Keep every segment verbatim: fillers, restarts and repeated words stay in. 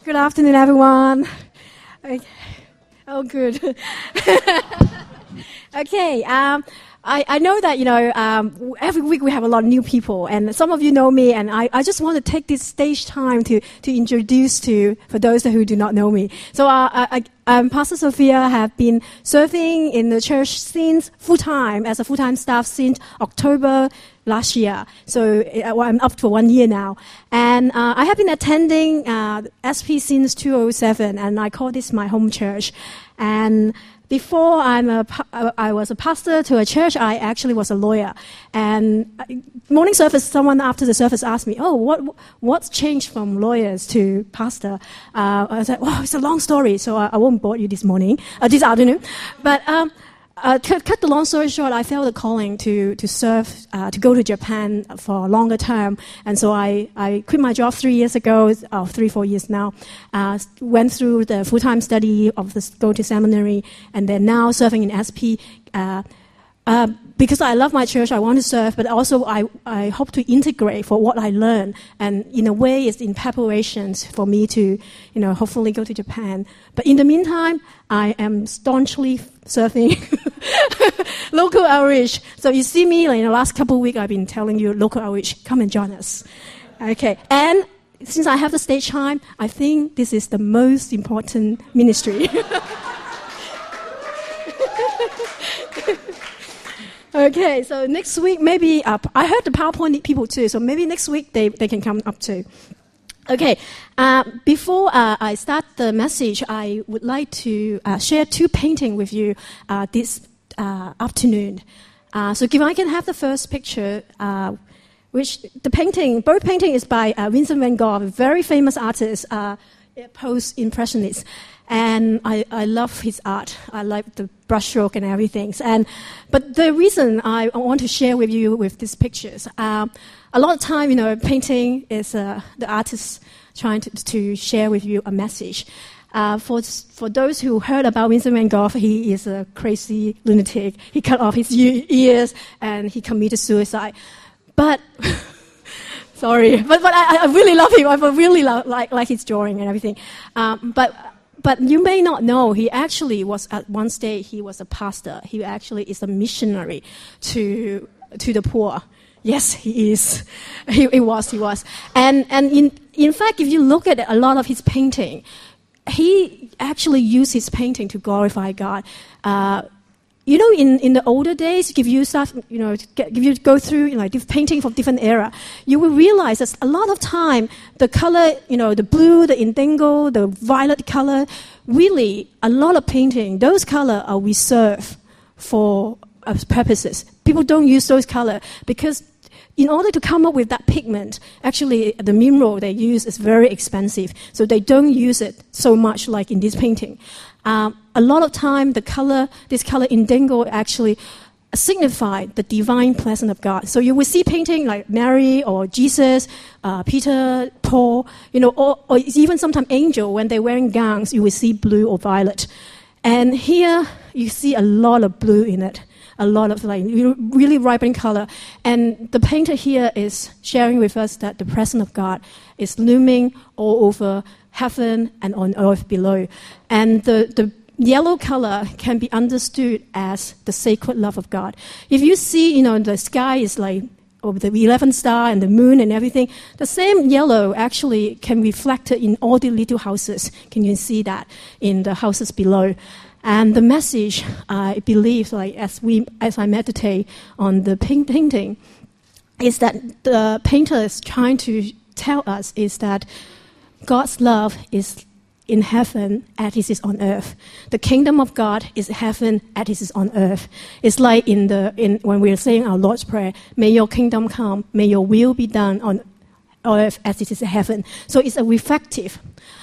Good afternoon, everyone. Okay. Oh, good. Okay. Um, I, I know that, you know, um, every week we have a lot of new people, and some of you know me, and I, I just want to take this stage time to, to introduce to, for those who do not know me. So, uh, I, um, Pastor Sophia have been serving in the church since full-time, as a full-time staff since October last year. So, uh, I'm up for one year now. And, uh, I have been attending, uh, S P since two thousand seven, and I call this my home church. And, Before I'm a, I was a pastor to a church, I actually was a lawyer. And morning service, someone after the service asked me, oh, what what's changed from lawyers to pastor? Uh, I said, well, it's a long story, so I, I won't bore you this morning, uh, this afternoon. But um, uh, to cut the long story short, I felt a calling to to serve, uh, to go to Japan for a longer term. And so I, I quit my job three years ago, or three, four years now. Uh, went through the full-time study of the go to seminary, and then now serving in S P. Uh, uh, because I love my church, I want to serve, but also I, I hope to integrate for what I learn, and in a way, it's in preparations for me to, you know, hopefully go to Japan. But in the meantime, I am staunchly serving local outreach. So you see me, like in the last couple of weeks, I've been telling you, local outreach, come and join us. Okay, and since I have the stage time, I think this is the most important ministry. Okay, so next week, maybe, uh, I heard the PowerPoint people too, so maybe next week they, they can come up too. Okay, uh, before uh, I start the message, I would like to uh, share two paintings with you uh, this uh, afternoon. Uh, so if I can have the first picture, uh, which the painting, both painting is by uh, Vincent van Gogh, a very famous artist, uh, post-impressionist. And I, I love his art. I like the brushstroke and everything. And but the reason I want to share with you with these pictures, uh, a lot of time, you know, painting is uh, the artist trying to, to share with you a message. Uh, for for those who heard about Vincent van Gogh, he is a crazy lunatic. He cut off his ears and he committed suicide. But sorry, but but I, I really love him. I really love, like like his drawing and everything. Um, but. But you may not know, he actually was, at one stage, he was a pastor. He actually is a missionary to to the poor. Yes, he is. He, he was, he was. And and in in fact, if you look at a lot of his painting, he actually used his painting to glorify God. Uh, You know, in, in the older days, if you start, you know, get, if you go through, you know, like painting from different era, you will realize that a lot of time, the color, you know, the blue, the indigo, the violet color, really, a lot of painting, those color are reserved for uh, purposes. People don't use those color because in order to come up with that pigment, actually, the mineral they use is very expensive, so they don't use it so much like in this painting. Um, a lot of time, the color, this color indigo actually signify the divine presence of God. So you will see painting like Mary or Jesus, uh, Peter, Paul, you know, or, or even sometimes angel, when they're wearing gowns, you will see blue or violet. And here, you see a lot of blue in it. A lot of like really vibrant color. And the painter here is sharing with us that the presence of God is looming all over heaven and on earth below. And the, the yellow color can be understood as the sacred love of God. If you see, you know, the sky is like over the eleventh star and the moon and everything, the same yellow actually can be reflected in all the little houses. Can you see that in the houses below? And the message, I believe, like as we, as I meditate on the painting, is that the painter is trying to tell us is that God's love is in heaven as it is on earth. The kingdom of God is heaven as it is on earth. It's like in the in when we're saying our Lord's Prayer, may your kingdom come, may your will be done on earth as it is in heaven. So it's a reflective.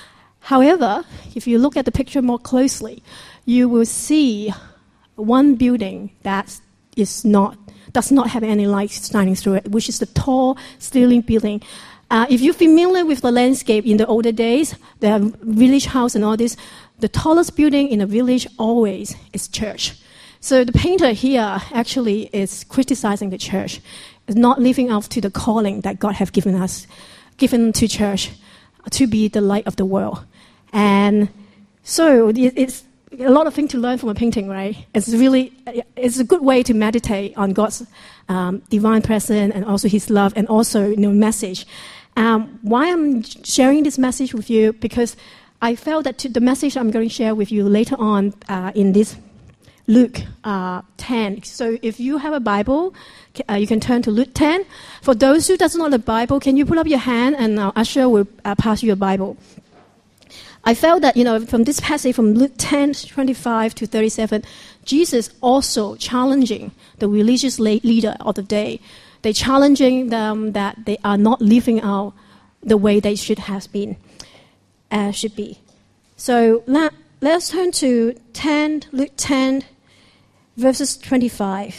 However, if you look at the picture more closely, you will see one building that is not does not have any light shining through it, which is the tall ceiling building. Uh, if you're familiar with the landscape in the older days, the village house and all this, the tallest building in a village always is church. So the painter here actually is criticizing the church, is not living up to the calling that God has given us, given to church. to be the light of the world. And so it's a lot of things to learn from a painting, right? It's really, it's a good way to meditate on God's um, divine presence and also His love and also, you know, message. Um, why I'm sharing this message with you? Because I felt that to the message I'm going to share with you later on uh, in this Luke uh, ten. So if you have a Bible, uh, you can turn to Luke ten. For those who doesn't know the Bible, can you put up your hand and uh, Usher will uh, pass you a Bible. I felt that, you know, from this passage from Luke ten, twenty-five to thirty-seven, Jesus also challenging the religious leader of the day. They're challenging them that they are not living out the way they should have been, uh, should be. So let, let's turn to ten, Luke ten, verses twenty-five.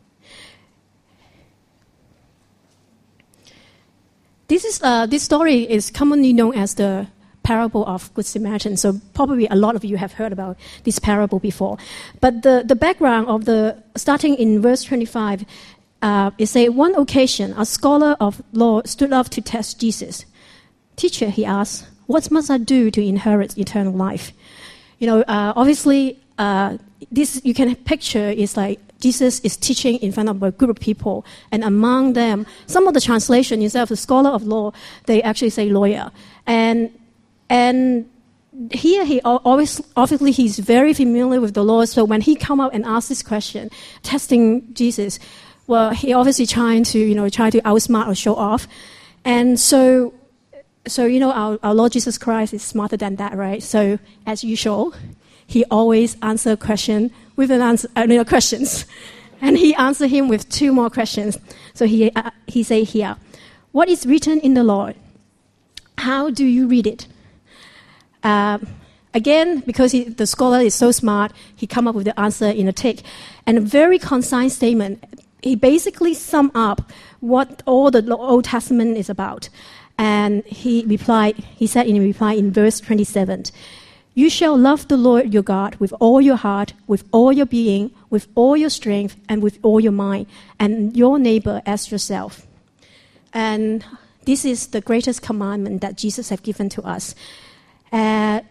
This is uh, this story is commonly known as the parable of Good Samaritan. So probably a lot of you have heard about this parable before. But the, the background of the, starting in verse twenty-five, uh, is a one occasion, a scholar of law stood up to test Jesus. Teacher, he asked, what must I do to inherit eternal life? You know, uh, obviously, uh, this you can picture is like Jesus is teaching in front of a group of people, and among them, some of the translation, instead of the scholar of law, they actually say lawyer. And And here he always, obviously he's very familiar with the law, so when he come up and ask this question, testing Jesus, well, he obviously trying to, you know, try to outsmart or show off. And so, so you know, our, our Lord Jesus Christ is smarter than that, right? So, as usual, he always answer a question with an answer, uh, you know, questions. And he answered him with two more questions. So he, uh, he say here, what is written in the law? How do you read it? Uh, again, because he, the scholar is so smart, he come up with the answer in a tick. And a very concise statement. He basically sum up what all the Old Testament is about. And he replied, he said in reply in verse twenty-seven, you shall love the Lord your God with all your heart, with all your being, with all your strength, and with all your mind, and your neighbor as yourself. And this is the greatest commandment that Jesus has given to us. Uh,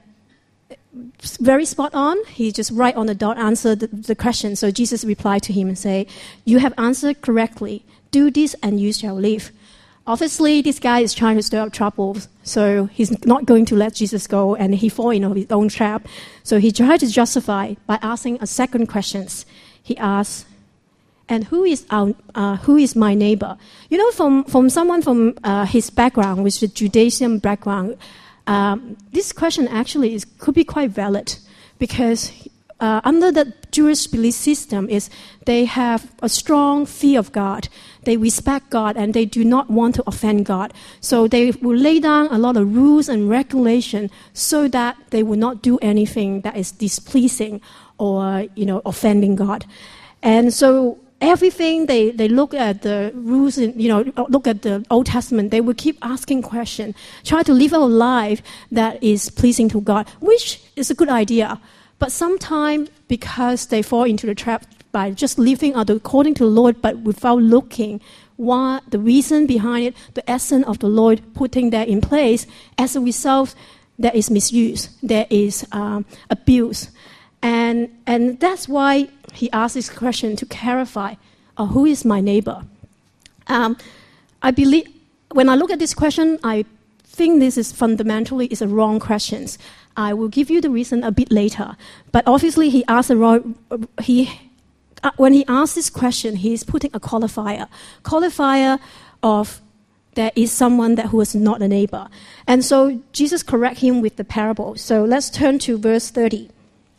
very spot on. He just right on the dot answered the, the question. So Jesus replied to him and say, you have answered correctly. Do this and you shall live. Obviously, this guy is trying to stir up trouble, so he's not going to let Jesus go, and he fall into his own trap. So he tried to justify by asking a second question. He asked, and who is our, uh, who is my neighbor? You know, from, from someone from uh, his background, which is Judaism background, Um, this question actually is, could be quite valid because uh, under the Jewish belief system is they have a strong fear of God. They respect God and they do not want to offend God. So they will lay down a lot of rules and regulation so that they will not do anything that is displeasing or, you know, offending God. And so everything they, they look at the rules, and, you know, look at the Old Testament, they will keep asking questions, try to live a life that is pleasing to God, which is a good idea. But sometimes, because they fall into the trap by just living according to the Lord, but without looking what the reason behind it, the essence of the Lord putting that in place, as a result, there is misuse, there is um, abuse. And and that's why he asked this question to clarify, uh, who is my neighbor? Um, I believe, when I look at this question, I think this is fundamentally is a wrong question. I will give you the reason a bit later. But obviously he asked a wrong, he, uh, when he asked this question, he is putting a qualifier. Qualifier of there is someone that who is not a neighbor. And so Jesus correct him with the parable. So let's turn to verse thirty.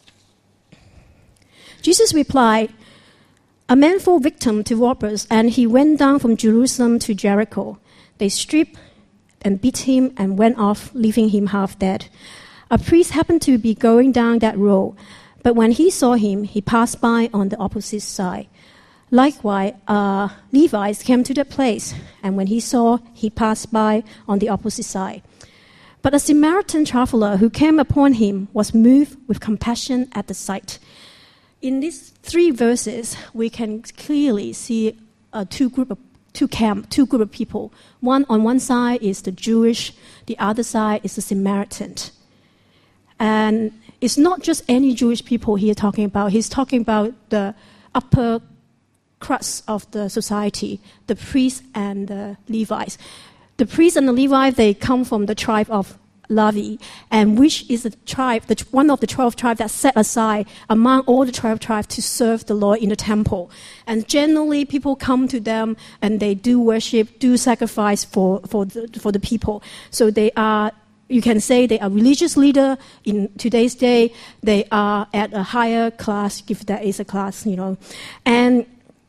Jesus replied, a man fell victim to robbers, and he went down from Jerusalem to Jericho. They stripped and beat him and went off, leaving him half dead. A priest happened to be going down that road, but when he saw him, he passed by on the opposite side. Likewise, uh, Levites came to that place, and when he saw, he passed by on the opposite side. But a Samaritan traveler who came upon him was moved with compassion at the sight. In these three verses, we can clearly see uh, two groups of two camp, two group of people. One on one side is the Jewish, the other side is the Samaritan. And it's not just any Jewish people here talking about. He's talking about the upper crust of the society, the priests and the Levites. The priests and the Levites, they come from the tribe of Levi, and which is the tribe, the, one of the twelve tribes that's set aside among all the twelve tribes to serve the Lord in the temple. And generally, people come to them and they do worship, do sacrifice for, for, the, for the people. So they are, you can say they are religious leader in today's day. They are at a higher class, if there is a class, you know. And,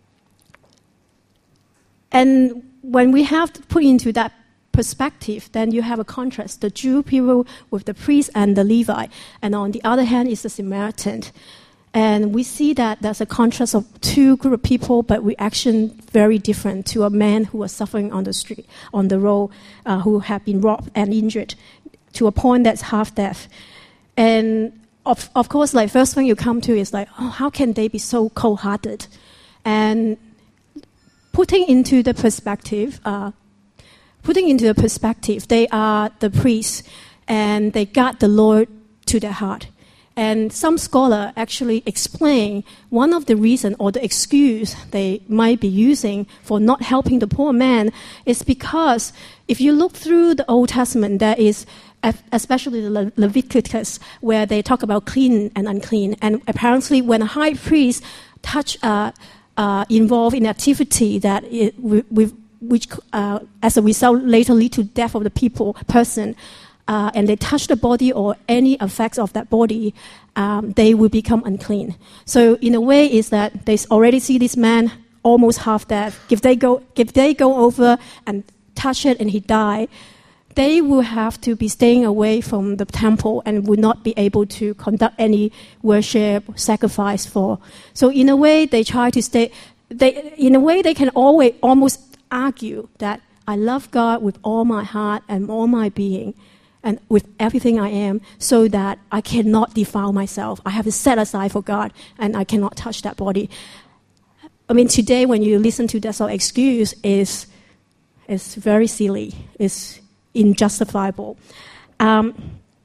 and when we have to put into that perspective, then you have a contrast, the Jew people with the priest and the Levi, and on the other hand is the Samaritan. And we see that there's a contrast of two group of people, but reaction very different to a man who was suffering on the street, on the road, uh, who had been robbed and injured to a point that's half death. And of, of course, like first thing you come to is like, oh, how can they be so cold-hearted? And putting into the perspective, uh, Putting into the perspective, they are the priests, and they got the Lord to their heart. And some scholar actually explain one of the reasons or the excuse they might be using for not helping the poor man is because if you look through the Old Testament, there is, especially the Le- Leviticus, where they talk about clean and unclean. And apparently when a high priest touch, uh, uh, involved in activity that it, with, with which, uh, as a result, later lead to death of the people, person, uh, and they touch the body or any effects of that body, um, they will become unclean. So in a way, is that they already see this man almost half dead. If they go, if they go over and touch it and he die, they will have to be staying away from the temple and will not be able to conduct any worship, sacrifice for. So in a way, they try to stay. They, in a way, they can always almost argue that I love God with all my heart and all my being and with everything I am, so that I cannot defile myself. I have to set aside for God and I cannot touch that body. I mean, today when you listen to that sort of excuse, is is very silly, it's injustifiable. Um,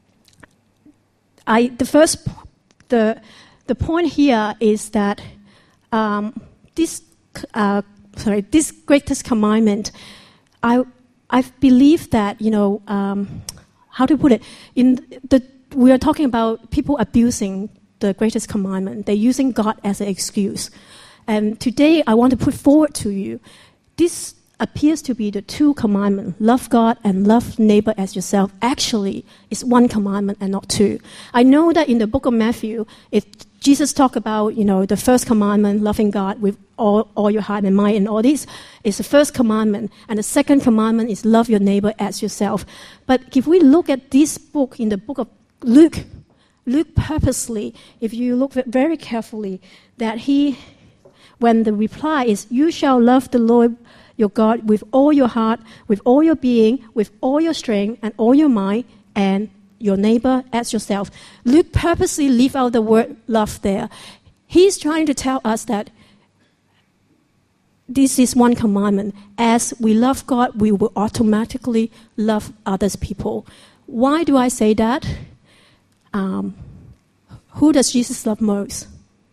I the first the the point here is that um, this uh, Sorry, this greatest commandment, I I believe that, you know, um, how to put it, in the we are talking about people abusing the greatest commandment. They're using God as an excuse. And today I want to put forward to you, this appears to be the two commandments, love God and love neighbor as yourself. Actually, it's one commandment and not two. I know that in the book of Matthew, it, Jesus talked about, you know, the first commandment, loving God with all, all your heart and mind and all this, is the first commandment. And the second commandment is love your neighbor as yourself. But if we look at this book, in the book of Luke, Luke purposely, if you look very carefully, that he, when the reply is, you shall love the Lord your God with all your heart, with all your being, with all your strength and all your mind, and your neighbor as yourself. Luke purposely leave out the word love there. He's trying to tell us that this is one commandment. As we love God, we will automatically love others people. Why do I say that? Um, who does Jesus love most?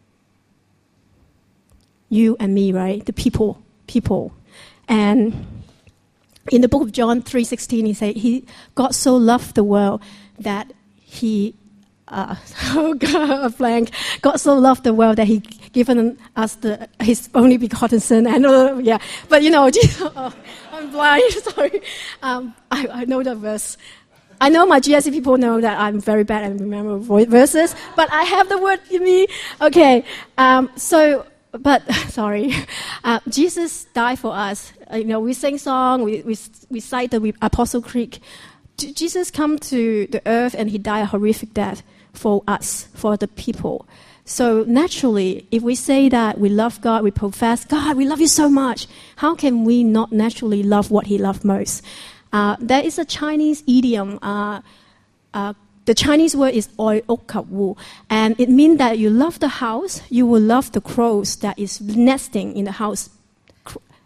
You and me, right? The people, people. And in the book of John three sixteen, he said, he, God so loved the world that he, uh, oh God, a blank. God so loved the world that he given us the, his only begotten son. And uh, yeah, but you know, Jesus, oh, I'm blind, sorry. Um, I, I know the verse. I know my G S C people know that I'm very bad at remembering verses, but I have the word in me. Okay, um, so, but sorry, uh, Jesus died for us. Uh, you know, we sing song, we we, we cite the Apostle Creed. J- Jesus come to the earth and he died a horrific death for us, for the people. So naturally, if we say that we love God, we profess, God, we love you so much, how can we not naturally love what he loved most? Uh, there is a Chinese idiom. Uh, uh, the Chinese word is "oi ok kap wu," and it means that you love the house, you will love the crows that is nesting in the house.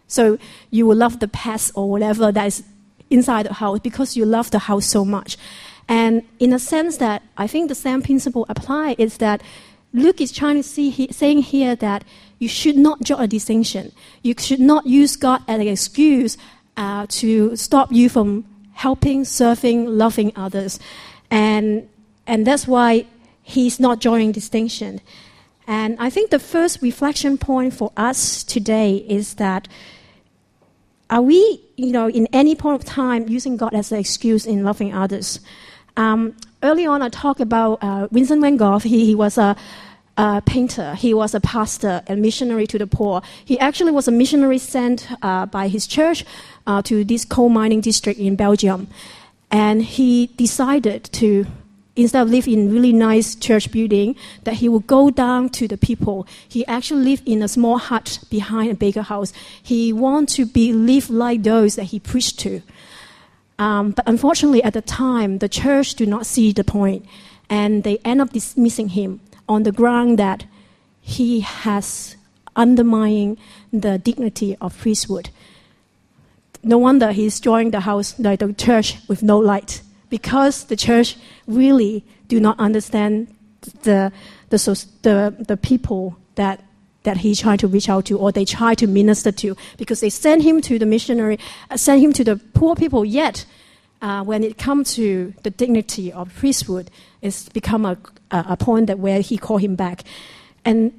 So you will love the pets or whatever that is inside the house because you love the house so much. And in a sense that I think the same principle apply is that Luke is trying to see he, saying here that you should not draw a distinction. You should not use God as an excuse uh, to stop you from helping, serving, loving others. And and that's why he's not drawing distinction. And I think the first reflection point for us today is that are we, you know, in any point of time using God as an excuse in loving others? Um, early on, I talked about uh, Vincent van Gogh. He, he was a, a painter. He was a pastor and missionary to the poor. He actually was a missionary sent uh, by his church uh, to this coal mining district in Belgium. And he decided to, instead of live in really nice church building, that he would go down to the people. He actually lived in a small hut behind a baker house. He wanted to be live like those that he preached to. Um, but unfortunately, at the time, the church did not see the point, and they end up dismissing him on the ground that he has undermining the dignity of priesthood. No wonder he's joining the house, like the church, with no light, because the church really do not understand the the the, the people that that he's trying to reach out to, or they try to minister to, because they send him to the missionary, uh, send him to the poor people. Yet, uh, when it comes to the dignity of priesthood, it's become a a, a point that where he called him back, and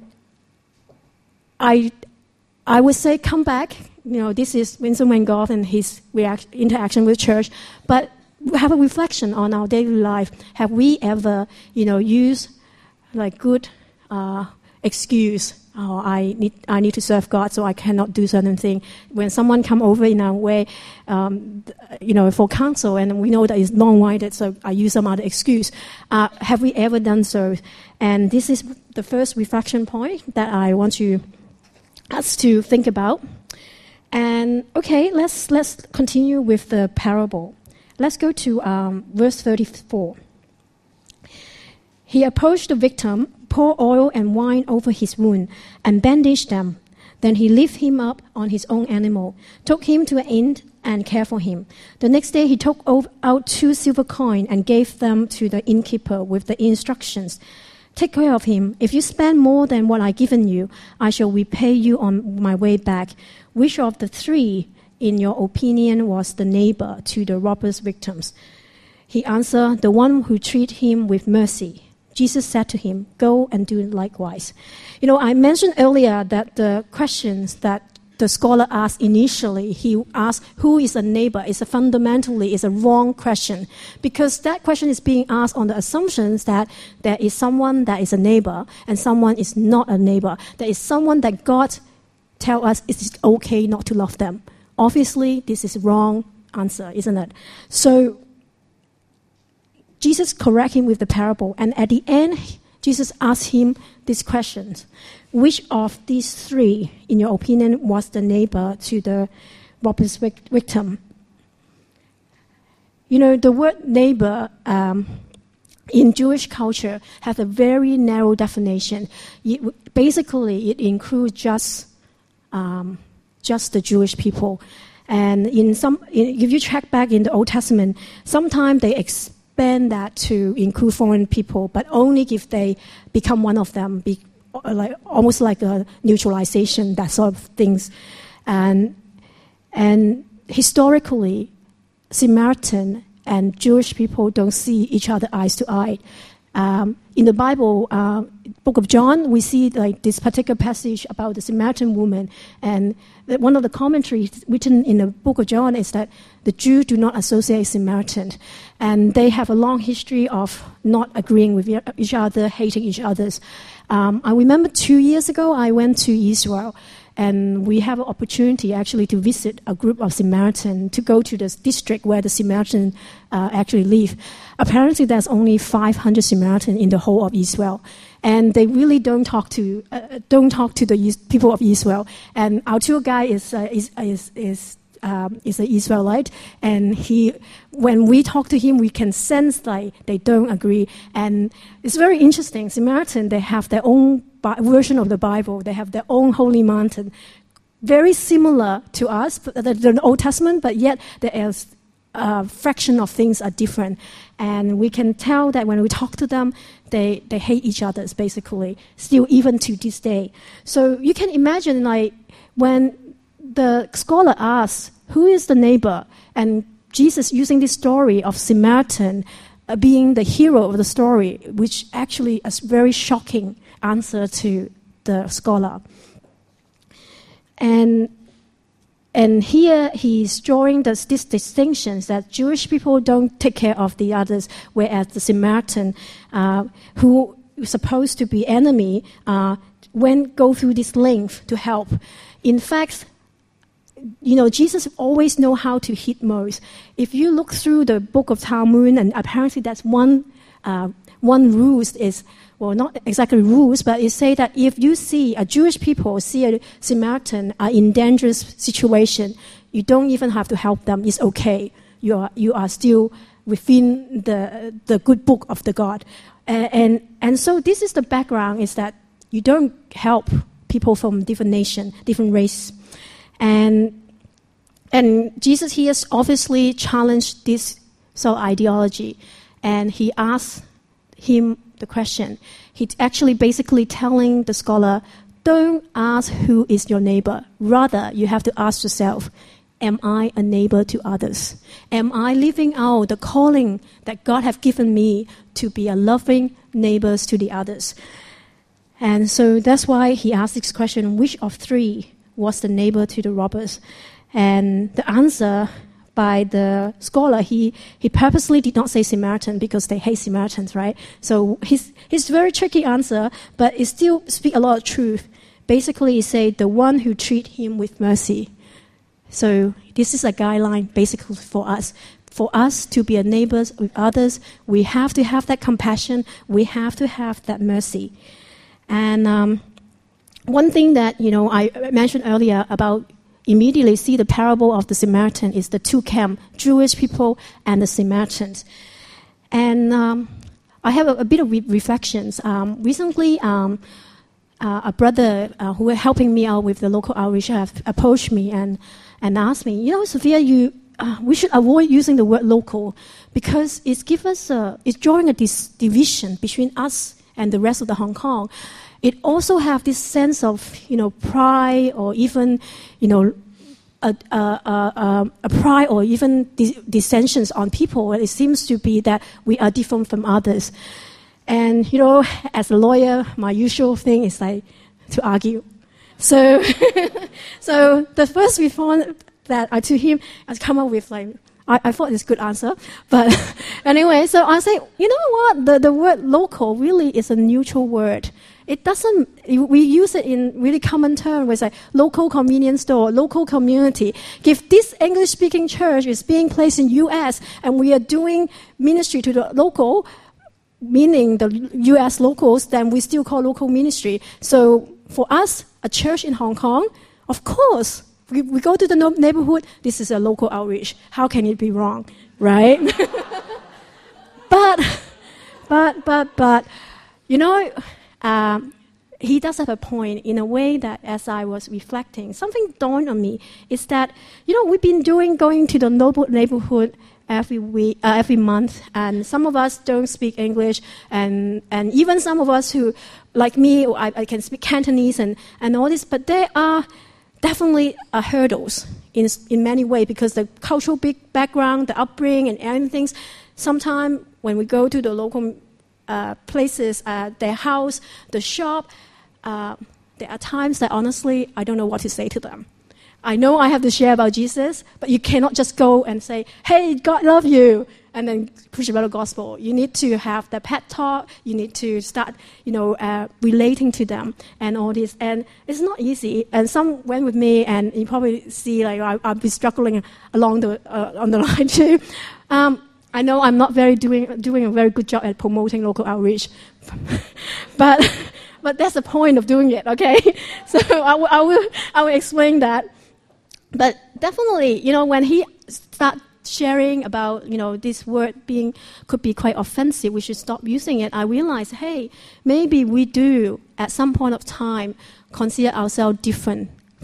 I I would say come back. You know, this is Vincent van Gogh and his react, interaction with church, but have a reflection on our daily life. Have we ever, you know, used like good uh, excuse? Oh, I need I need to serve God, so I cannot do certain thing. When someone come over in our way, um, you know, for counsel, and we know that it's long-winded, so I use some other excuse. Uh, have we ever done so? And this is the first reflection point that I want you us to think about. And okay, let's let's continue with the parable. Let's go to um, verse thirty-four. He approached the victim, poured oil and wine over his wound, and bandaged them. Then he lifted him up on his own animal, took him to an inn, and cared for him. The next day he took out two silver coins and gave them to the innkeeper with the instructions, "Take care of him. If you spend more than what I've given you, I shall repay you on my way back." Which of the three, in your opinion, was the neighbor to the robber's victims? He answered, "The one who treated him with mercy." Jesus said to him, "Go and do likewise." You know, I mentioned earlier that the questions that the scholar asked initially, he asked, who is a neighbor? It's a fundamentally is a wrong question, because that question is being asked on the assumptions that there is someone that is a neighbor and someone is not a neighbor. There is someone that God tell us it's okay not to love them. Obviously, this is wrong answer, isn't it? So Jesus correct him with the parable, and at the end, Jesus asked him these questions. Which of these three, in your opinion, was the neighbor to the robber's victim? You know, the word neighbor um, in Jewish culture has a very narrow definition. It, basically, it includes just um, just the Jewish people. And in some, if you check back in the Old Testament, sometimes they expand that to include foreign people, but only if they become one of them, be, like almost like a neutralization, that sort of things. And and historically, Samaritan and Jewish people don't see each other eyes to eye. Um, in the Bible, uh, Book of John, we see like this particular passage about the Samaritan woman, and one of the commentaries written in the Book of John is that the Jews do not associate Samaritan, and they have a long history of not agreeing with each other, hating each other. Um, I remember two years ago, I went to Israel, and we have an opportunity actually to visit a group of Samaritans, to go to the district where the Samaritans uh, actually live. Apparently, there's only five hundred Samaritans in the whole of Israel, and they really don't talk to uh, don't talk to the people of Israel. And our tour guide is uh, is is is. Um, is an Israelite, and he, when we talk to him, we can sense like they don't agree. And it's very interesting. Samaritan, they have their own bi- version of the Bible. They have their own holy mountain. very similar to us, the, the Old Testament, but yet there is a fraction of things are different. And we can tell that when we talk to them, they, they hate each other, basically, still even to this day. So you can imagine, like, when the scholar asks, who is the neighbor? And Jesus using this story of Samaritan uh, being the hero of the story, which actually is a very shocking answer to the scholar. And and here he's drawing this, this distinctions that Jewish people don't take care of the others, whereas the Samaritan, uh, who is supposed to be enemy, uh, went go through this length to help. In fact, you know, Jesus always know how to hit most. If you look through the book of Talmud, and apparently that's one uh, one rule is, well, not exactly rules, but it say that if you see a Jewish people see a Samaritan are in dangerous situation, you don't even have to help them. It's okay. You are you are still within the the good book of the God, and and, and so this is the background: is that you don't help people from different nation, different race, and and Jesus here has obviously challenged this sort of ideology, and he asked him the question. He's actually basically telling the scholar, don't ask who is your neighbor. Rather, you have to ask yourself, am I a neighbor to others? Am I living out the calling that God has given me to be a loving neighbor to the others? And so that's why he asked this question, which of three was the neighbor to the robbers? And the answer by the scholar, he, he purposely did not say Samaritan because they hate Samaritans, right? So his his very tricky answer, but it still speaks a lot of truth. Basically, he said the one who treat him with mercy. So this is a guideline basically for us. For us to be a neighbors with others, we have to have that compassion. We have to have that mercy. And um, one thing that, you know, I mentioned earlier about immediately see the parable of the Samaritan is the two camps, Jewish people and the Samaritans. And um, I have a, a bit of re- reflections. Um, recently, um, uh, a brother uh, who was helping me out with the local outreach have approached me and, and asked me, you know, Sophia, you, uh, we should avoid using the word local because it's give us a, it's drawing a dis- division between us and the rest of the Hong Kong. It also have this sense of, you know, pride or even, you know, a, a, a, a pride or even dis- dissensions on people. It seems to be that we are different from others. And, you know, as a lawyer, my usual thing is like to argue. So, so the first response that I to him, I come up with like, I, I thought it's a good answer. But anyway, so I say, you know what? The, the word local really is a neutral word. It doesn't, we use it in really common terms, where it's like local convenience store, local community. If this English-speaking church is being placed in U S and we are doing ministry to the local, meaning the U S locals, then we still call local ministry. So for us, a church in Hong Kong, of course, we, we go to the no- neighborhood, this is a local outreach. How can it be wrong, right? but, but, but, but, you know, Um, he does have a point in a way that as I was reflecting, something dawned on me is that, you know, we've been doing going to the noble neighborhood every week, uh, every month, and some of us don't speak English, and, and even some of us who, like me, I, I can speak Cantonese and, and all this, but there are definitely uh, hurdles in in many ways because the cultural big background, the upbringing, and everything. Sometimes when we go to the local Uh, places, uh, their house, the shop, uh, there are times that honestly, I don't know what to say to them. I know I have to share about Jesus, but you cannot just go and say, hey, God love you, and then preach about the gospel. You need to have the pet talk. You need to start, you know, uh, relating to them and all this. And it's not easy. And some went with me, and you probably see, like, I, I'll be struggling along the uh, on the line too. Um, I know I'm not very doing doing a very good job at promoting local outreach, but but that's the point of doing it, okay? So I, w- I will I will explain that. But definitely, you know, when he start sharing about, you know, this word being could be quite offensive, we should stop using it. I realized, hey, maybe we do at some point of time consider ourselves different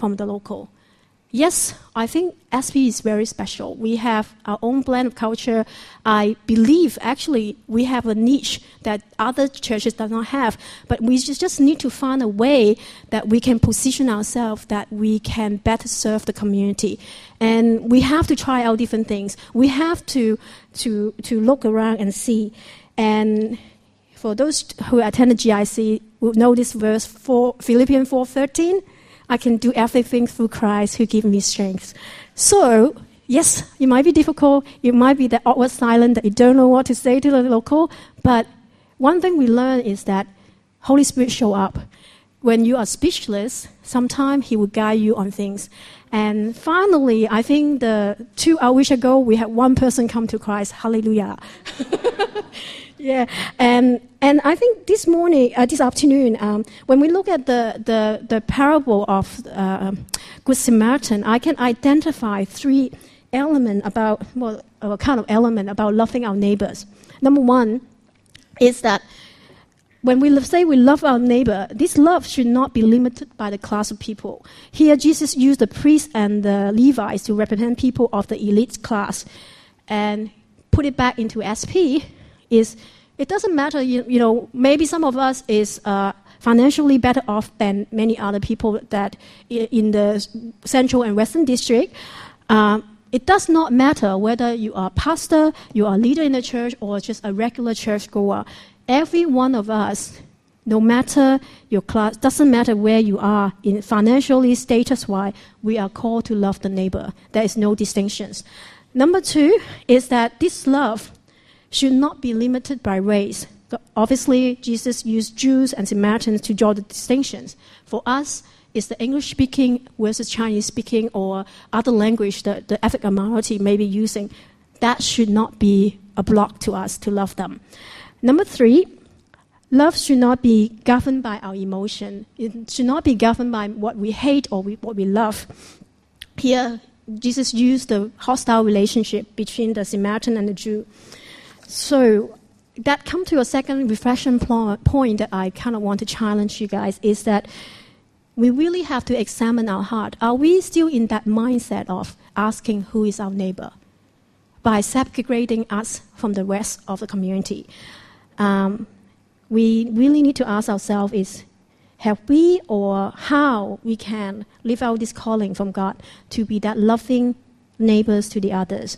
from the local. Yes, I think S P is very special. We have our own blend of culture. I believe, actually, we have a niche that other churches do not have. But we just need to find a way that we can position ourselves, that we can better serve the community. And we have to try out different things. We have to, to, to look around and see. And for those who attended G I C, will know this verse, four, Philippians four thirteen. I can do everything through Christ who gives me strength. So, yes, it might be difficult. It might be that awkward silence that you don't know what to say to the local. But one thing we learn is that Holy Spirit show up. When you are speechless, sometimes He will guide you on things. And finally, I think the two hours ago, we had one person come to Christ. Hallelujah. Yeah, and and I think this morning, uh, this afternoon, um, when we look at the the, the parable of uh, Good Samaritan, I can identify three elements about well, a kind of element about loving our neighbors. Number one is that when we say we love our neighbor, this love should not be limited by the class of people. Here, Jesus used the priests and the Levites to represent people of the elite class, and put it back into S P. Is it doesn't matter, you, you know, maybe some of us is uh, financially better off than many other people that in the Central and Western District. Uh, it does not matter whether you are a pastor, you are a leader in the church, or just a regular churchgoer. Every one of us, no matter your class, doesn't matter where you are, in financially, status-wise, we are called to love the neighbor. There is no distinctions. Number two is that this love should not be limited by race. Obviously, Jesus used Jews and Samaritans to draw the distinctions. For us, it's the English-speaking versus Chinese-speaking or other language that the ethnic minority may be using. That should not be a block to us to love them. Number three, love should not be governed by our emotion. It should not be governed by what we hate or we, what we love. Here, Jesus used the hostile relationship between the Samaritan and the Jew. So that comes to a second reflection pl- point that I kind of want to challenge you guys is that we really have to examine our heart. Are we still in that mindset of asking who is our neighbor by separating us from the rest of the community? Um, we really need to ask ourselves is, have we or how we can live out this calling from God to be that loving neighbors to the others?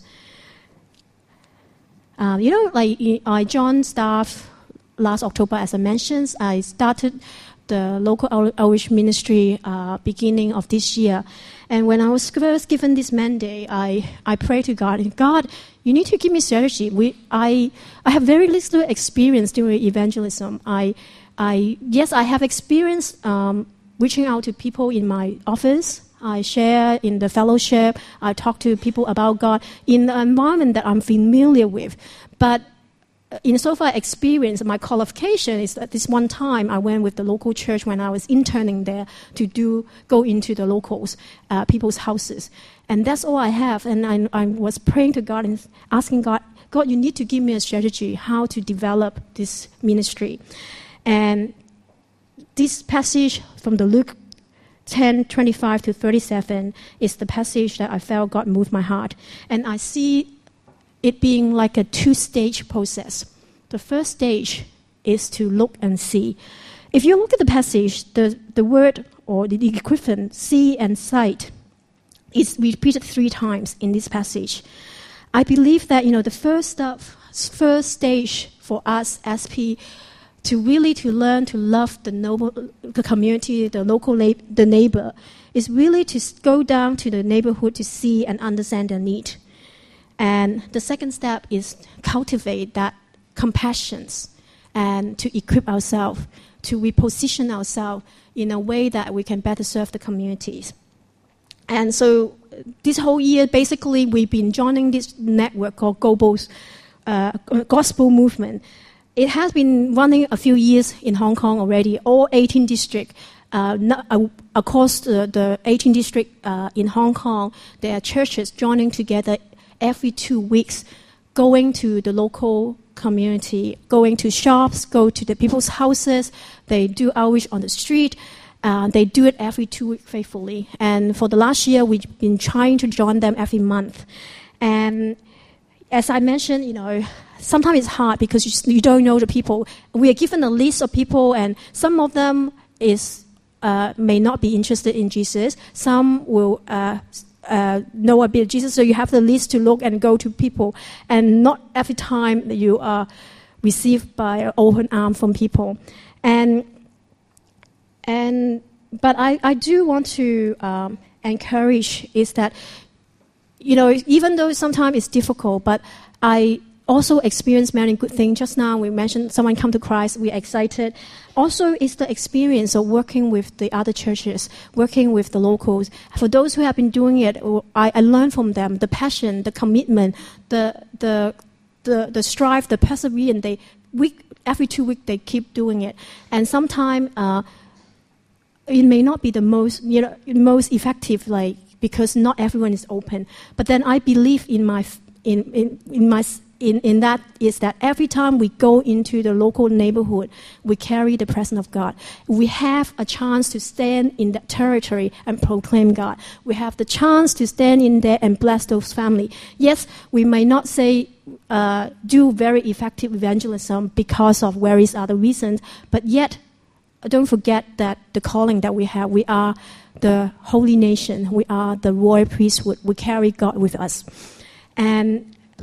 Um, you know, like I joined staff last October, as I mentioned. I started the local outreach ministry uh, beginning of this year. And when I was first given this mandate, I, I prayed to God, God, you need to give me strategy. We, I, I have very little experience doing evangelism. I, I, yes, I have experience um, reaching out to people in my office. I share in the fellowship. I talk to people about God in the environment that I'm familiar with. But insofar experience, my qualification is that this one time I went with the local church when I was interning there to do go into the locals, uh, people's houses. And that's all I have. And I, I was praying to God and asking God, God, you need to give me a strategy how to develop this ministry. And this passage from the Luke ten twenty-five to thirty-seven is the passage that I felt God moved my heart. And I see it being like a two-stage process. The first stage is to look and see. If you look at the passage, the, the word or the equivalent, see and sight, is repeated three times in this passage. I believe that, you know, the first step, first stage for us S P to really to learn to love the noble, the community, the local, the neighbor, is really to go down to the neighborhood to see and understand their need. And the second step is cultivate that compassion and to equip ourselves, to reposition ourselves in a way that we can better serve the communities. And so this whole year, basically, we've been joining this network called Global uh, Gospel Movement. It has been running a few years in Hong Kong already, all eighteen districts. Uh, not, uh, across the, the eighteen districts uh, in Hong Kong, there are churches joining together every two weeks, going to the local community, going to shops, go to the people's houses. They do outreach on the street. Uh, they do it every two weeks faithfully. And for the last year, we've been trying to join them every month. And as I mentioned, you know, sometimes it's hard because you, you don't know the people. We are given a list of people, and some of them is uh, may not be interested in Jesus. Some will uh, uh, know a bit of Jesus. So you have the list to look and go to people. And not every time you are received by an open arm from people. And and but I, I do want to um, encourage is that, you know, even though sometimes it's difficult, but I also experience many good things. Just now we mentioned someone come to Christ, we're excited. Also, it's the experience of working with the other churches, working with the locals. For those who have been doing it, I, I learn from them the passion, the commitment, the the the, the strive, the perseverance. They week every two weeks they keep doing it, and sometimes uh, it may not be the most you know most effective, like because not everyone is open. But then I believe in my in in, in my In, in that is that every time we go into the local neighborhood, we carry the presence of God. We have a chance to stand in that territory and proclaim God. We have the chance to stand in there and bless those families. Yes, we may not say uh, do very effective evangelism because of various other reasons, but yet don't forget that the calling that we have, we are the holy nation. We are the royal priesthood. We carry God with us. And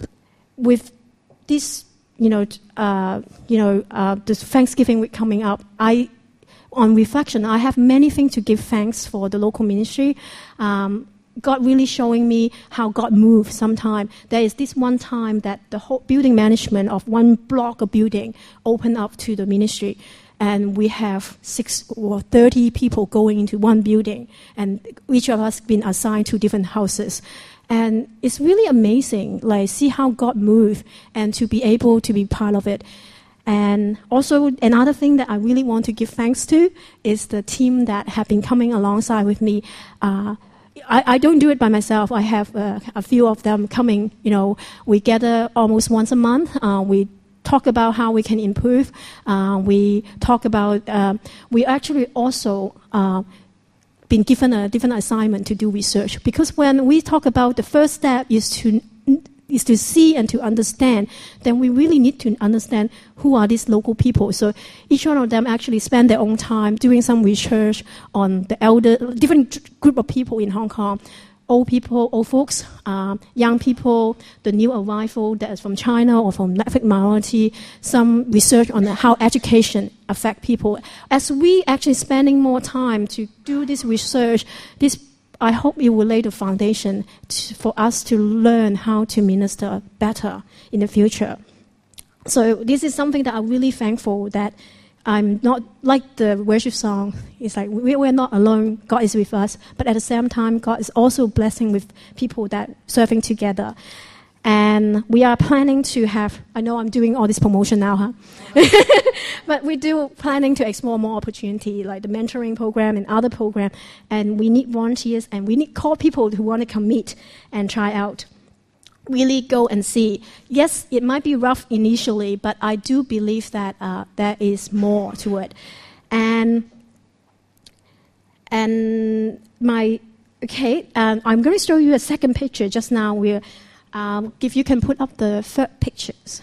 with this, you know, uh, you know, uh, this Thanksgiving week coming up, I, on reflection, I have many things to give thanks for the local ministry. Um, God really showing me how God moves sometimes. There is this one time that the whole building management of one block of building opened up to the ministry. And we have six or thirty people going into one building. And each of us been assigned to different houses. And it's really amazing, like, see how God moves and to be able to be part of it. And also, another thing that I really want to give thanks to is the team that have been coming alongside with me. Uh, I, I don't do it by myself. I have uh, a few of them coming. You know, we gather almost once a month. Uh, we talk about how we can improve. Uh, we talk about, uh, we actually also uh, been given a different assignment to do research, because when we talk about the first step is to is to see and to understand, then we really need to understand who are these local people. So each one of them actually spend their own time doing some research on the elder, different group of people in Hong Kong. Old people, old folks, uh, young people, the new arrival that is from China or from ethnic minority, some research on how education affect people. As we actually spending more time to do this research, this I hope it will lay the foundation to, for us to learn how to minister better in the future. So this is something that I'm really thankful that I'm not like the worship song. It's like we, we're not alone. God is with us. But at the same time, God is also blessing with people that serving together. And we are planning to have, I know I'm doing all this promotion now, huh? But we do planning to explore more opportunity, like the mentoring program and other program. And we need volunteers and we need core people who want to commit and try out. Really go and see. Yes, it might be rough initially, but I do believe that uh, there is more to it. And and my okay, um, I'm going to show you a second picture. Just now, we're um, if you can put up the third pictures.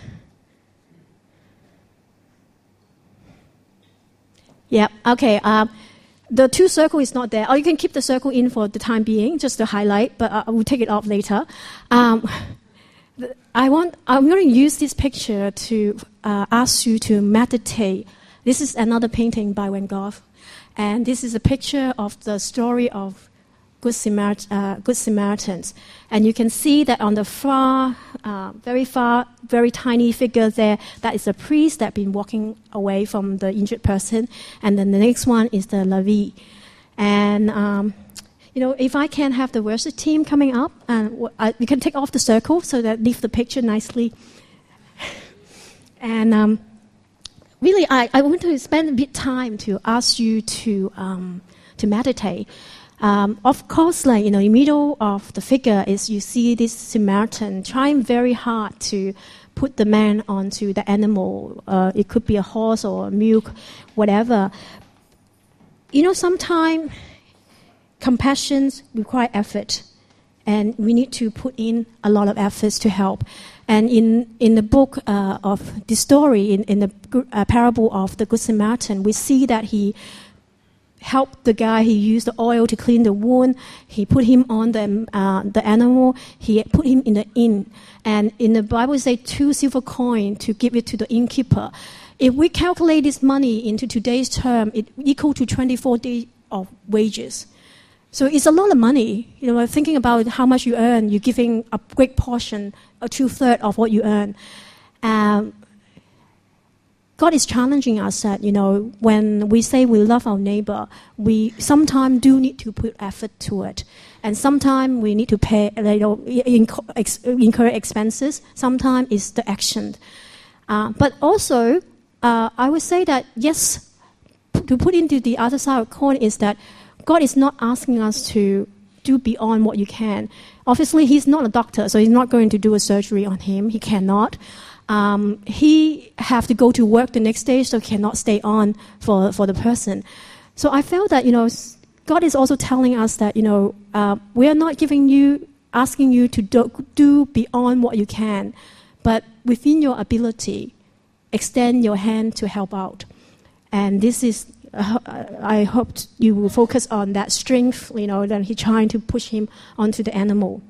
Yeah. Okay. Um, the two circle is not there. Or you can keep the circle in for the time being, just to highlight. But uh, I will take it off later. Um, I want. I'm going to use this picture to uh, ask you to meditate. This is another painting by Van Gogh, and this is a picture of the story of Good, Samaritan, uh, Good Samaritans. And you can see that on the far, uh, very far, very tiny figure there, that is a priest that been walking away from the injured person. And then the next one is the Levi. And, um, you know, if I can have the worship team coming up, and uh, we can take off the circle so that leave the picture nicely. And um, really, I, I want to spend a bit time to ask you to um, to meditate. Um, of course, like, you know, in the middle of the figure is you see this Samaritan trying very hard to put the man onto the animal. Uh, it could be a horse or a mule, whatever. you know, sometimes compassion requires effort, and we need to put in a lot of efforts to help. And in, in the book uh, of the story, in, in the uh, parable of the Good Samaritan, we see that he helped the guy. He used the oil to clean the wound. He put him on the uh, the animal. He put him in the inn. And in the Bible, it says two silver coins to give it to the innkeeper. If we calculate this money into today's term, it equal to twenty-four days of wages. So it's a lot of money. You know, thinking about how much you earn, you're giving a great portion, a two-thirds of what you earn. Um, God is challenging us that, you know, when we say we love our neighbor, we sometimes do need to put effort to it. And sometimes we need to pay, you know, incur expenses. Sometimes it's the action. Uh, but also, uh, I would say that, yes, to put into the other side of the coin is that God is not asking us to do beyond what you can. Obviously, he's not a doctor, so he's not going to do a surgery on him. He cannot. Um, he have to go to work the next day, so cannot stay on for, for the person. So I felt that, you know, God is also telling us that, you know, uh, we are not giving you, asking you to do, do beyond what you can, but within your ability, extend your hand to help out. And this is, uh, I hope you will focus on that strength, you know, that he's trying to push him onto the animal.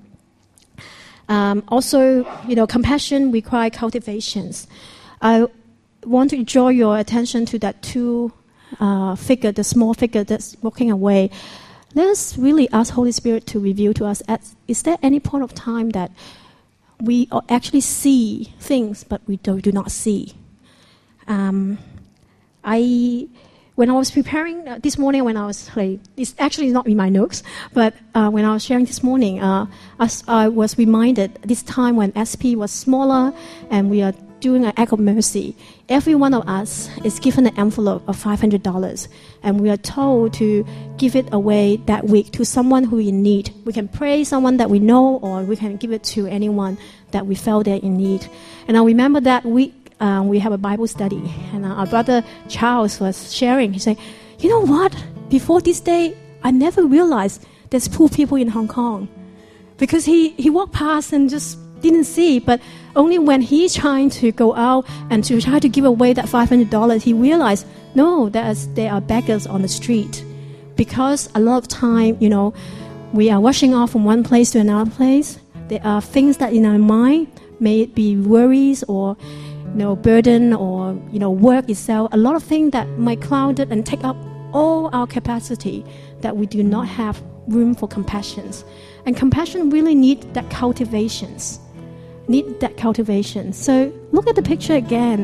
Um, also, you know, compassion requires cultivations. I want to draw your attention to that two uh, figure, the small figure that's walking away. Let's really ask Holy Spirit to reveal to us, at, is there any point of time that we actually see things but we do, do not see? Um, I... When I was preparing uh, this morning, when I was like, it's actually not in my notes, but uh, when I was sharing this morning, uh, I, I was reminded this time when S P was smaller and we are doing an act of mercy. Every one of us is given an envelope of five hundred dollars, and we are told to give it away that week to someone who is in need. We can pray someone that we know, or we can give it to anyone that we felt they're in need. And I remember that week. Um, we have a Bible study, and uh, our brother Charles was sharing. He said, you know what? Before this day, I never realized there's poor people in Hong Kong. Because he, he walked past and just didn't see, but only when he's trying to go out and to try to give away that five hundred dollars, he realized, no, there's, there are beggars on the street. Because a lot of time, you know, we are rushing off from one place to another place. There are things that in our mind, may it be worries or you know, burden or, you know, work itself, a lot of things that might cloud it and take up all our capacity that we do not have room for compassion. And compassion really needs that cultivations, need that cultivation. So look at the picture again.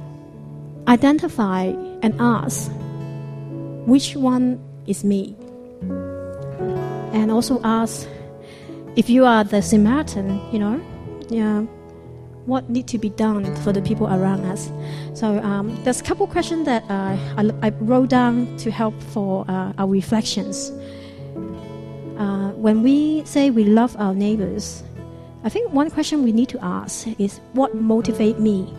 Identify and ask, which one is me? And also ask, if you are the Samaritan, you know, yeah, what needs to be done for the people around us. So um, there's a couple questions that uh, I, I wrote down to help for uh, our reflections. Uh, when we say we love our neighbors, I think one question we need to ask is, what motivates me?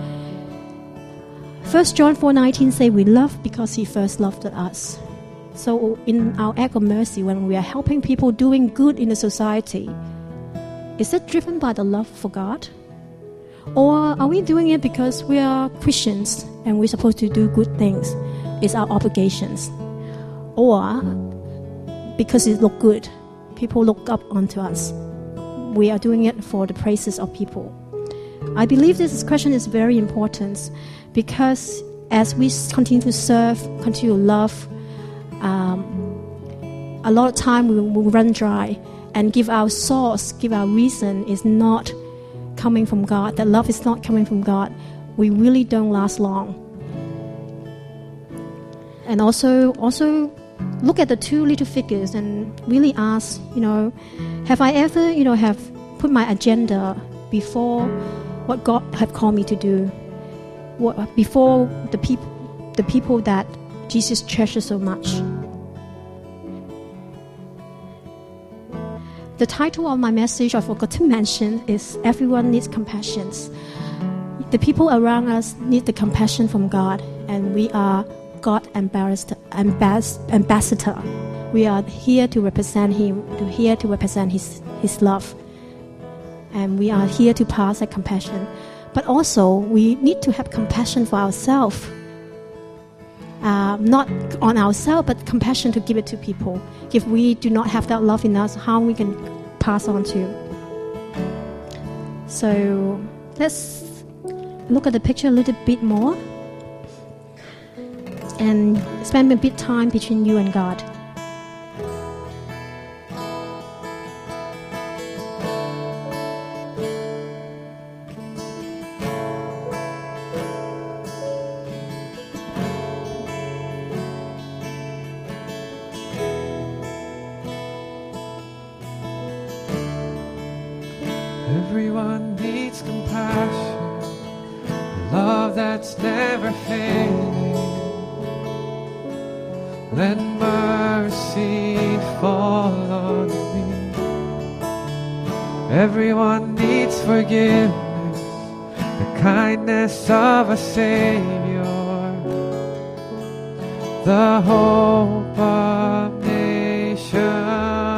First John four nineteen say we love because he first loved us. So in our act of mercy, when we are helping people doing good in the society, is it driven by the love for God? Or are we doing it because we are Christians and we're supposed to do good things? It's our obligations. Or because it looks good, people look up onto us. We are doing it for the praises of people. I believe this question is very important because as we continue to serve, continue to love, um, a lot of time we will run dry and give our source, give our reason is not coming from God, that love is not coming from God, we really don't last long. And also, also look at the two little figures and really ask, you know, have I ever, you know, have put my agenda before what God have called me to do, what, before the people, the people that Jesus treasures so much. The title of my message I forgot to mention is Everyone Needs Compassion. The people around us need the compassion from God, and we are God ambassador. Ambas- ambassador. We are here to represent Him, to here to represent His, His love. And we are here to pass that compassion. But also, we need to have compassion for ourselves. Uh, not on ourselves, but compassion to give it to people. If we do not have that love in us, how we can pass on to? So let's look at the picture a little bit more and spend a bit time between you and God. Everyone needs compassion, love that's never fading. Let mercy fall on me. Everyone needs forgiveness, the kindness of a Savior, the hope of nations.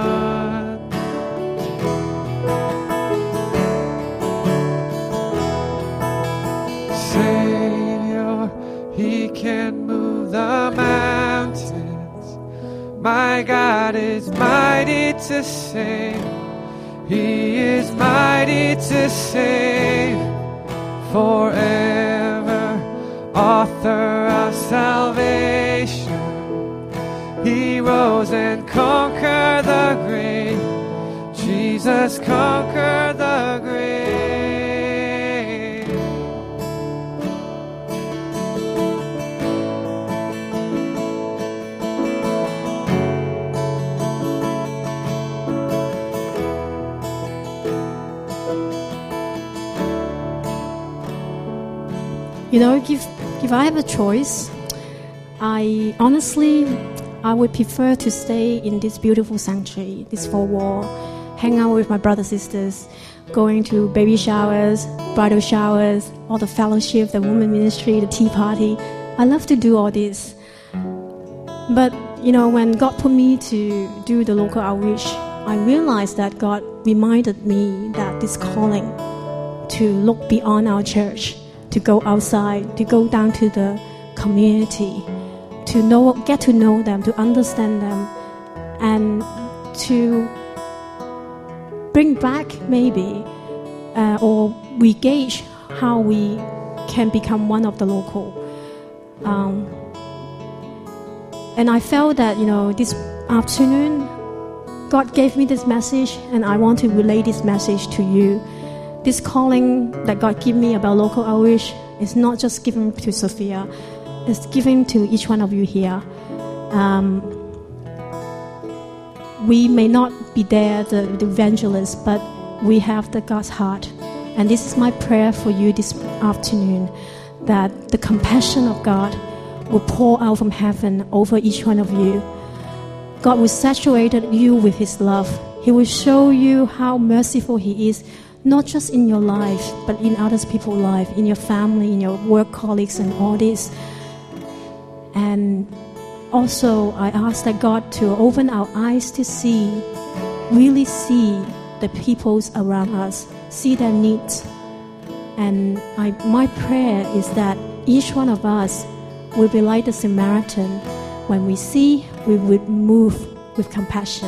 Savior, He can move the mountains. My God is mighty to save. He is mighty to save forever, author of salvation. He rose and conquered the grave. Jesus conquered the grave. You know, if, if I have a choice, I honestly, I would prefer to stay in this beautiful sanctuary, this four wall, hang out with my brothers and sisters, going to baby showers, bridal showers, all the fellowship, the women ministry, the tea party. I love to do all this. But, you know, when God put me to do the local outreach, I realized that God reminded me that this calling to look beyond our church, to go outside, to go down to the community, to know, get to know them, to understand them, and to bring back maybe uh, or re-gauge how we can become one of the local. Um, and I felt that, you know, this afternoon, God gave me this message, and I want to relay this message to you. This calling that God gave me about local outreach is not just given to Sophia, it's given to each one of you here. Um, we may not be there, the, the evangelists, but we have the God's heart. And this is my prayer for you this afternoon, that the compassion of God will pour out from heaven over each one of you. God will saturate you with His love. He will show you how merciful He is, not just in your life, but in other people's life, in your family, in your work colleagues, and all this. And also, I ask that God to open our eyes to see, really see the peoples around us, see their needs. And I, my prayer is that each one of us will be like the Samaritan. When we see, we would move with compassion.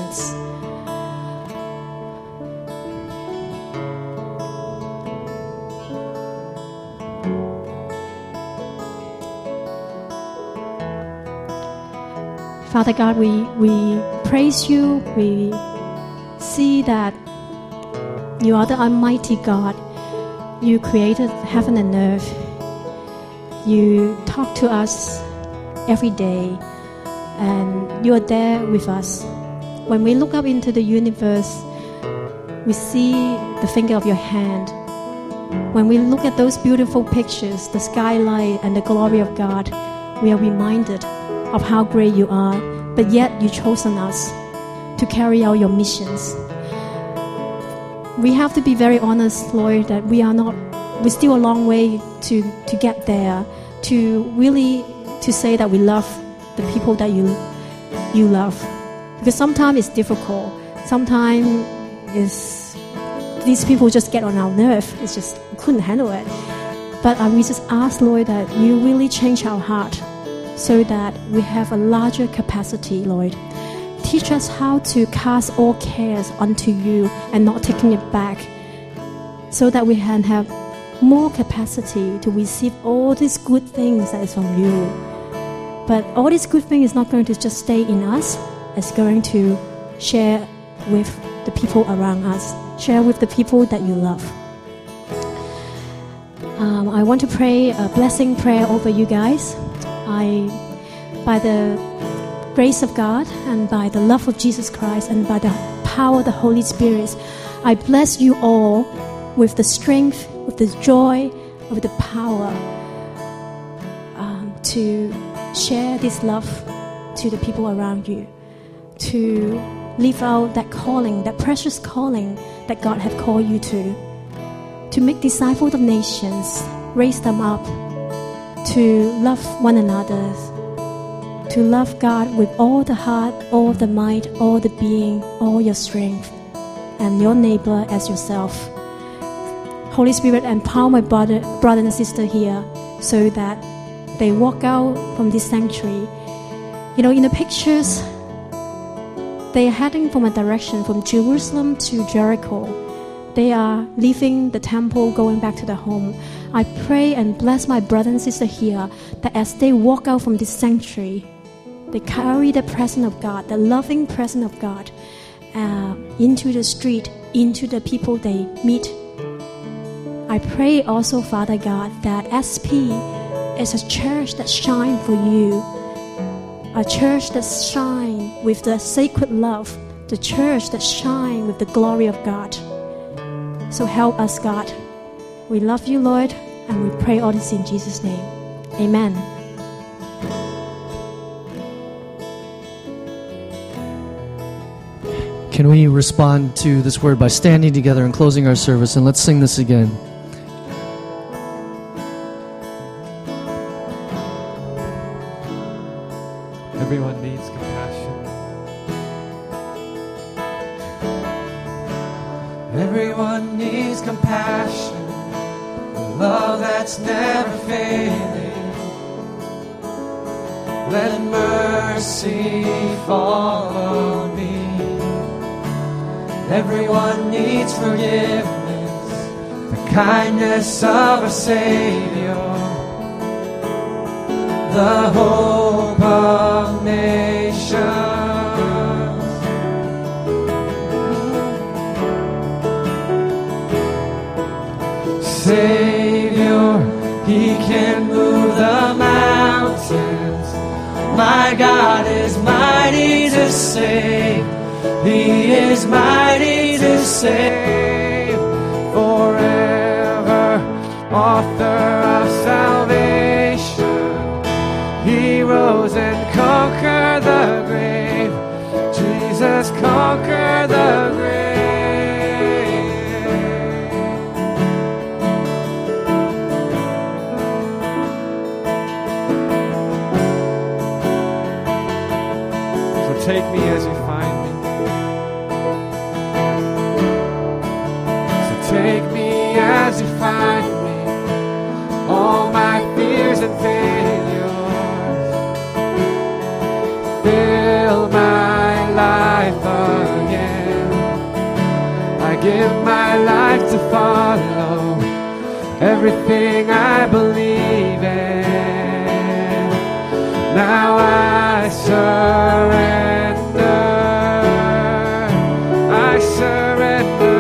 Father God, we, we praise you. We see that you are the Almighty God. You created heaven and earth. You talk to us every day, and you are there with us. When we look up into the universe, we see the finger of your hand. When we look at those beautiful pictures, the skylight and the glory of God, we are reminded of how great you are, but yet you've chosen us to carry out your missions. We have to be very honest, Lord, that we are not, we're still a long way to, to get there, to really to say that we love the people that you you love. Because sometimes it's difficult. Sometimes it's, these people just get on our nerve. It's just, we couldn't handle it. But uh, we just ask, Lord, that you really change our heart so that we have a larger capacity, Lord. Teach us how to cast all cares onto you and not taking it back, so that we can have more capacity to receive all these good things that is from you. But all these good things is not going to just stay in us. It's going to share with the people around us. Share with the people that you love. Um, I want to pray a blessing prayer over you guys. I, by the grace of God and by the love of Jesus Christ and by the power of the Holy Spirit, I bless you all with the strength, with the joy, with the power um, to share this love to the people around you, to live out that calling, that precious calling that God has called you to, to make disciples of nations, raise them up, to love one another, to love God with all the heart, all the might, all the being, all your strength, and your neighbor as yourself. Holy Spirit, empower my brother, brother and sister here so that they walk out from this sanctuary. You know, in the pictures, they are heading from a direction from Jerusalem to Jericho. They are leaving the temple, going back to their home. I pray and bless my brother and sister here that as they walk out from this sanctuary, they carry the presence of God, the loving presence of God, uh, into the street, into the people they meet. I pray also, Father God, that S P is a church that shines for you, a church that shines with the sacred love, the church that shines with the glory of God. So help us, God. We love you, Lord, and we pray all this in Jesus' name. Amen. Can we respond to this word by standing together and closing our service? And let's sing this again. Everyone needs compassion. Everyone needs compassion, a love that's never failing. Let mercy fall on me. Everyone needs forgiveness, the kindness of a Savior, the hope of nations. Savior, He can move the mountains. My God is mighty to save. He is mighty to save. Forever, author of salvation. He rose and conquered the grave. Jesus conquered the grave. So take me as you find me. So take me as you find me. All my fears and failures. Fill my life again. I give my life to follow everything I believe in. Now I surrender. I surrender.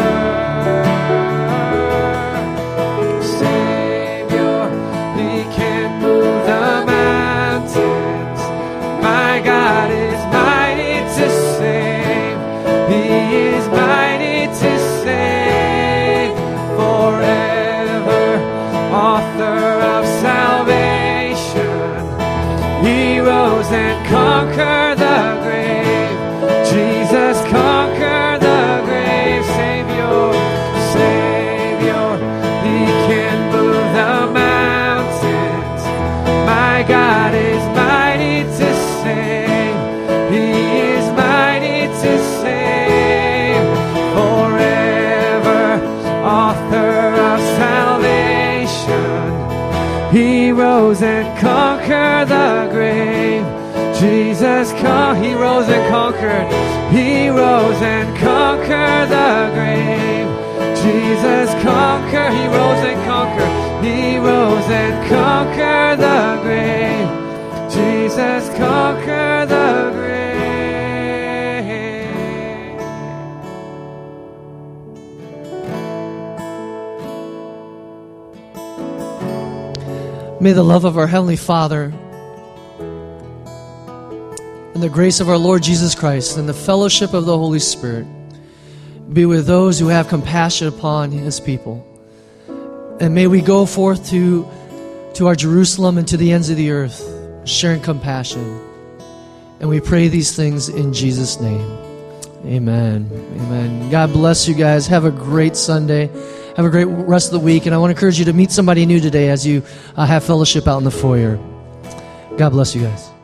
Savior, He can move the mountains. My God is mighty to save. He is mighty to save. Forever, author of salvation. He rose and conquered the grave. Jesus conquered the grave. Savior, Savior, He can move the mountains. My God conquer the grave. Jesus, con- He rose and conquered. He rose and conquered the grave. Jesus conquered. He rose and conquered. He rose and conquered the grave. Jesus conquered the grave. May the love of our Heavenly Father and the grace of our Lord Jesus Christ and the fellowship of the Holy Spirit be with those who have compassion upon His people. And may we go forth to, to our Jerusalem and to the ends of the earth, sharing compassion. And we pray these things in Jesus' name. Amen. Amen. God bless you guys. Have a great Sunday. Have a great rest of the week. And I want to encourage you to meet somebody new today as you uh, have fellowship out in the foyer. God bless you guys.